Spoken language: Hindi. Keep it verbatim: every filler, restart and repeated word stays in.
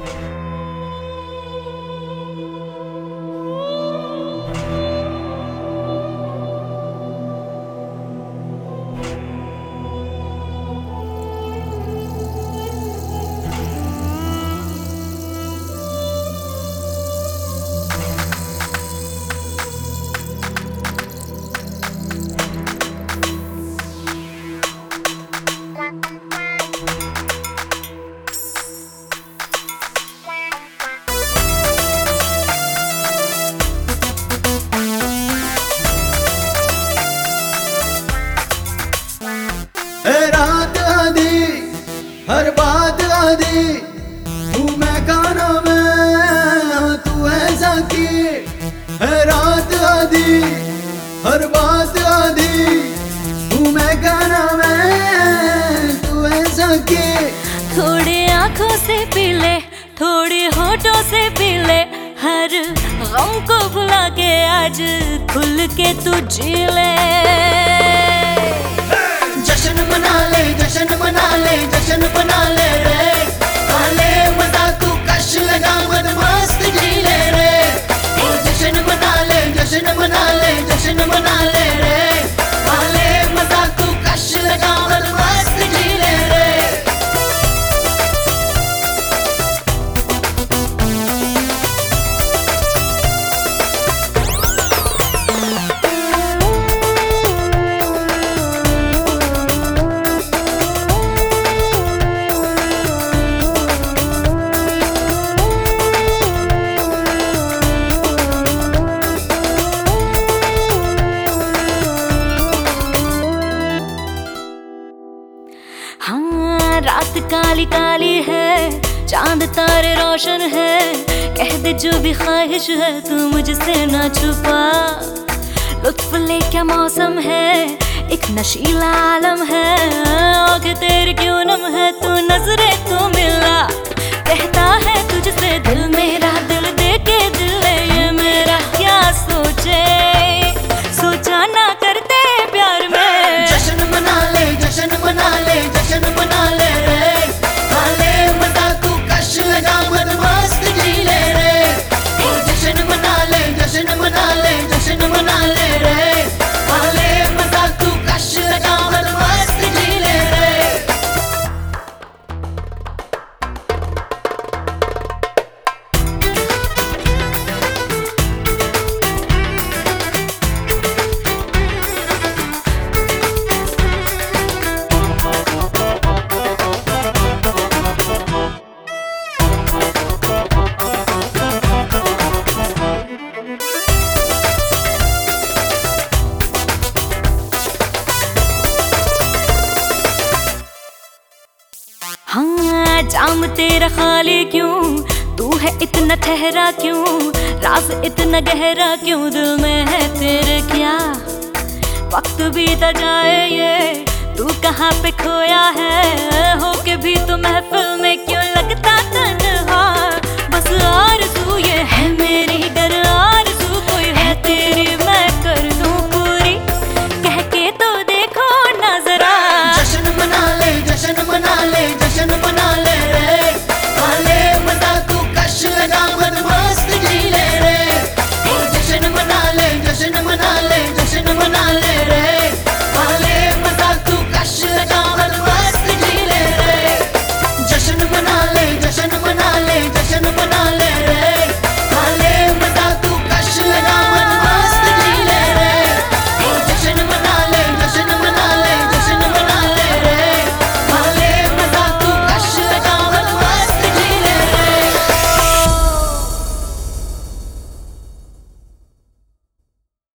रात आधी हर बात आधी तू मैं गाना में तू ऐसा की है। रात आधी हर बात आधी तू मैं गाना में तू ऐसा की। थोड़े आंखों से पी ले, थोड़े होठों से पी ले, हर गम को भुला के आज खुल के तू जी ले। जश्न मना ले, जश्न मना ले, जश्न मना ले रे, काले मजा तू कश लगा मत मस्त जी ले रे। ओ जश्न मना ले, जश्न मना ले, जश्न मना ले रे, काले मजा तू कश लगा मत मस्त जी ले रे। हाँ, रात काली काली है, चांद तारे रोशन है, कह दे जो भी ख्वाहिश है तू मुझसे ना छुपा। लुत्फ ले क्या मौसम है, एक नशीला आलम है, आँखें तेरी क्यों नम है, तू नजरे तो मिला। कहता है तुझसे दिल मेरा, दिल दे के दिल ले ये मेरा, क्या सोचे सोचा ना करते प्यार में। जश्न मना ले, जश्न मना ले, जश्न मना ले रे, काले मजा तू कश लगा मत मस्त जी ले रे। ओ जश्न मना ले, जश्न मना ले, जश्न मना ले रे, काले मजा तू कश लगा मत मस्त जी ले रे। हाँ, जाम तेरा खाली क्यों, तू है इतना ठहरा क्यों, राज इतना गहरा क्यों, दिल में है तेरे क्या। वक्त बीता जाए ये तू कहाँ पे खोया है, होके भी तो महफिल में क्यों लगता तन्हा। बस आरज़ू ये है मेरी, डर आरज़ू कोई है तेरी, मैं कर दूं पूरी, कह के तो देखो ना जरा। जश्न मना ले, जश्न मना ले, जश्न मना ले रे, काले मजा तू कश लगा मत मस्त जी ले रे। ओ जश्न मना ले, जश्न मना ले, जश्न मना ले रे, काले मजा तू कश लगा मत मस्त जी ले रे। जश्न मना ले, जश्न मना ले, जश्न मना ले।